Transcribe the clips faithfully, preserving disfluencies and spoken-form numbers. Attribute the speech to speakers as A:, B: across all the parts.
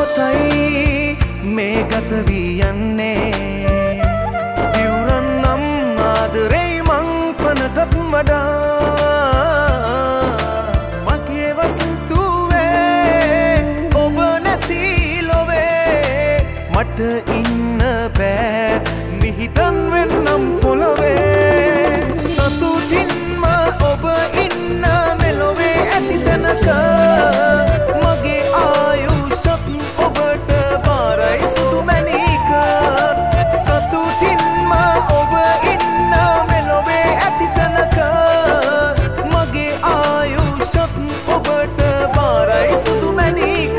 A: මොහොතයි මේ ගත වී යන්නේ දිවුරන් නම් ආදරේ මං පනටත් වඩා මගේ වසන්තුවේ ඔබ නැති ලොවේ මට ඉන්න බෑ මිහිතන් වෙන්නම් පොළවේ සතුටින්ම ඔබ ඉන්න මෙලොවේ ඇති තැනක මගේ ආයුෂත් ඔබට බාරයි සුදු මැණික සතුටින්ම ඔබ ඉන්න මෙලොවේ ඇති තැනක මගේ ආයුෂත් ඔබට බාරයි සුදු මැණික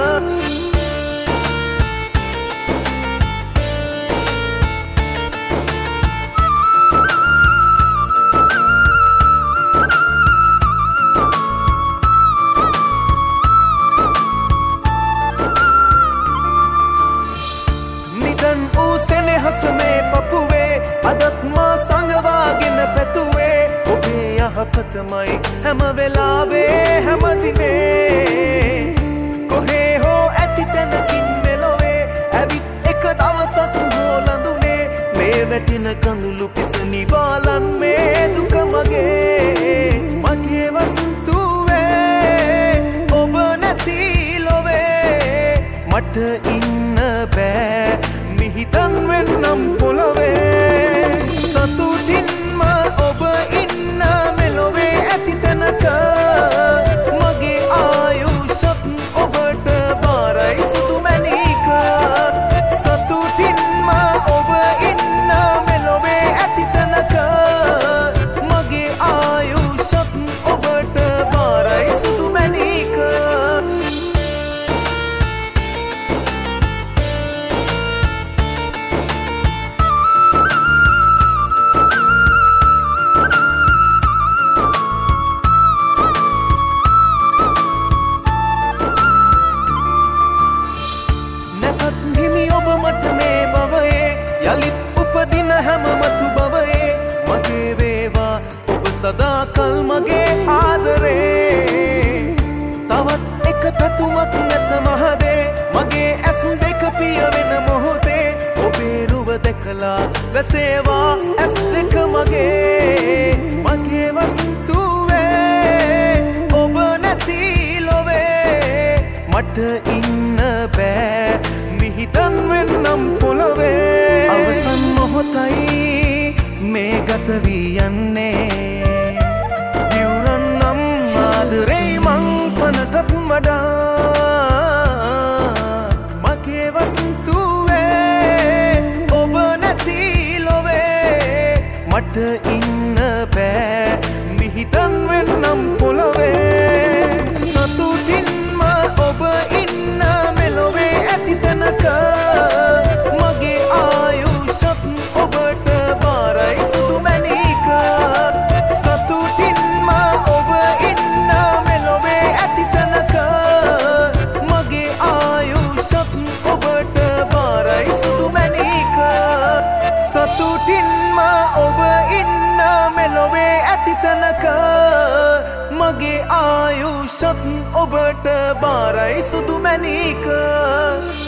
A: සෙනෙහස මේ පපුවේ අදත් මා සංගවාගෙන පැතුවේ ඔබේ යහපතමයි හැම වෙලාවේ හැමදිනේ කොහේ හෝ ඇති තැනකින් මෙලොවේ ඇවිත් එක දවසක් හෝලඳුනේ මේ වැටෙන කඳුළු පිස නිවාලන් මේ දුක මගේ මගේ වසන්තුවේ ඔබ නැති ලොවේ මට ඉන්න බෑ මිහිතන් වෙන්නම් පොළවේ සතුටින්ම ඔබ ඉන්න මෙලොවේ ඇති තැනක මගේ ආයුෂත් ඔබට බාරයි සුදු මැණික සතුටින්ම ඔබ ඉන්න මෙලොවේ ඇති තැනක මගේ ආයුෂත් ඔබට බාරයි සුදු මැණික මට මේ බවයේ යලිත් උපදින හැම මතු බවයේ මගේ වේවා ඔබ සදාකල් මගේ ආදරේ තවත් එක පැතුමක් නැත මහදේ මගේ ඇස් දෙක පිය වෙන මොහොතේ ඔබේ රුව දැකලා වැසේවා ඇස් දෙක මගේ මගේ වසන්තුවේ ඔබ නැති ලොවේ මට ඉන්න බෑ මිහිතන් වෙන්නම් පොළවේ අවසන් මොහොතයි මේ ගත වී යන්නේ දිවුරන් නම් ආදරේ මං පනටත් වඩා මගේ වසන්තුවේ ඔබ නැති ලොවේ මට ඉන්න බෑ මිහිතන් වෙන්නම් පොළවේ සතුටින්ම ඔබ ඉන්න මෙලොවේ ඇති තැනක මගේ ආයුෂත් ඔබට බාරයි සුදු මැණික සතුටින්ම ඔබ ඉන්න මෙලොවේ ඇති තැනක මගේ ආයුෂත් ඔබට බාරයි සුදු මැණික සතුටින්ම ඔබ ඉන්න මෙලොවේ ඇති තැනක මගේ ආයුෂත් ඔබට බාරයි සුදු මැණික